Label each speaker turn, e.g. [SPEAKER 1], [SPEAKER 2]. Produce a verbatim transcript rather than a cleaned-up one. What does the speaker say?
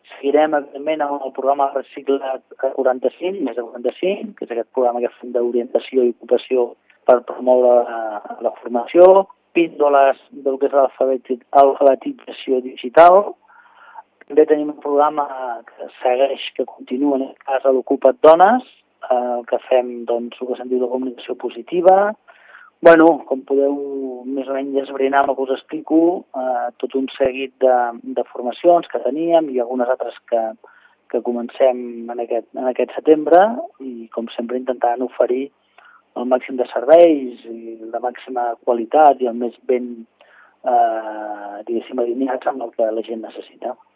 [SPEAKER 1] Seguirem, evidentment, amb el programa Recicla't quaranta-cinc, més de quaranta-cinc, que és aquest programa que fem d'orientació i ocupació per promoure la, la formació, píndoles del que és l'alfabetització digital. També tenim un programa que segueix, que continua en aquest cas a l'Ocupa't Dones, eh, que fem doncs, el que se'n diu de comunicació positiva. Bueno, com podeu més o menys esbrinar amb el que us explico, eh, tot un seguit de, de formacions que teníem i algunes altres que, que comencem en aquest, en aquest setembre i, com sempre, intentant oferir el màxim de serveis i la màxima qualitat i el més ben, eh, diguéssim, alineats amb el que la gent necessita.